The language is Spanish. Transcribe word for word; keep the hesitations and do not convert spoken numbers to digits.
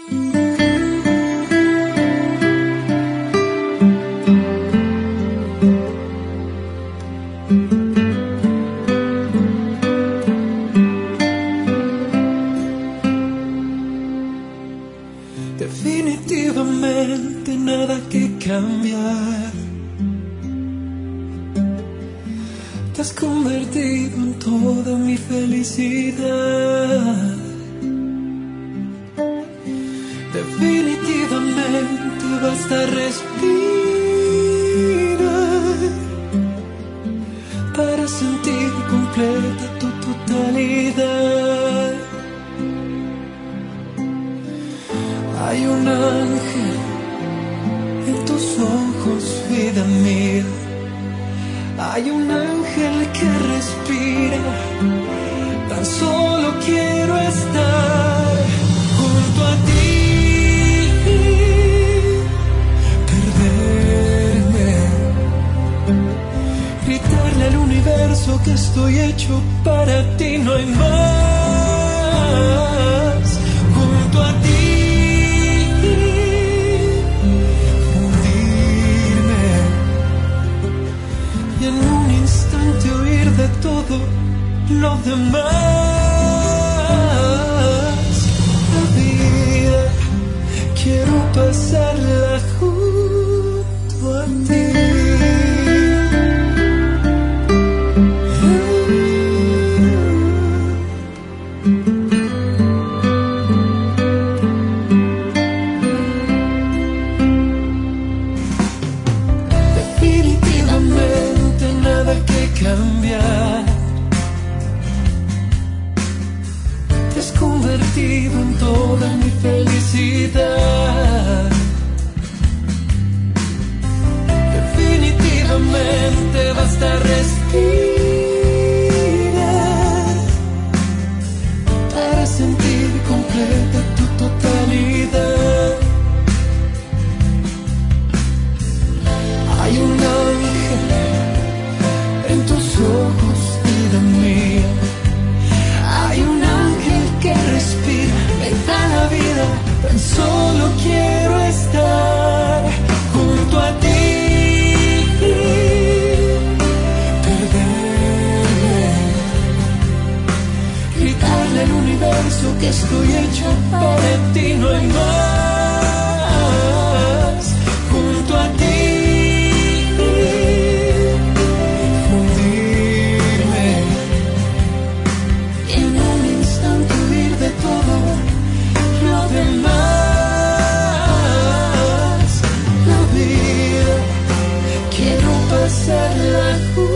Definitivamente nada que cambiar. Te has convertido en toda mi felicidad. Definitivamente basta respirar para sentir completa tu totalidad. Hay un ángel en tus ojos, vida mía. Hay un ángel que respira. Tan solo quiero estar junto a ti. Perderme, gritarle al universo que estoy hecho para ti. No hay más. Junto a ti. De todo lo demás, la vida quiero pasarla junto a ti. Definitivamente nada que cambiar. Te has convertido en toda mi felicidad. Definitivamente basta respirar para sentir completa tu totalidad. Hay un ángel en tus ojos, vida mía. Hay un ángel que respira, me da la vida. Tan solo quiero estar junto a ti. Perderme, gritarle al universo que estoy hecho para ti. No hay más. Junto a ti. Demás, la vida quiero pasarla juntos.